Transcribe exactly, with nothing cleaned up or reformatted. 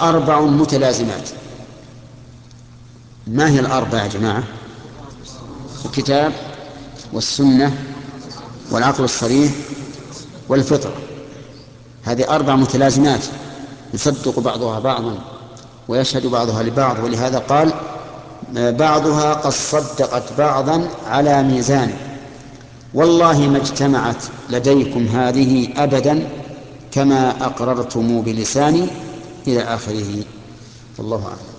أربع متلازمات. ما هي الأربع يا جماعة؟ الكتاب والسنة والعقل الصريح والفطرة. هذه أربع متلازمات يصدق بعضها بعضا ويشهد بعضها لبعض، ولهذا قال بعضها قد صدقت بعضا على ميزان، والله ما اجتمعت لديكم هذه أبدا كما أقررتم بلساني إلى آخره. والله أعلم.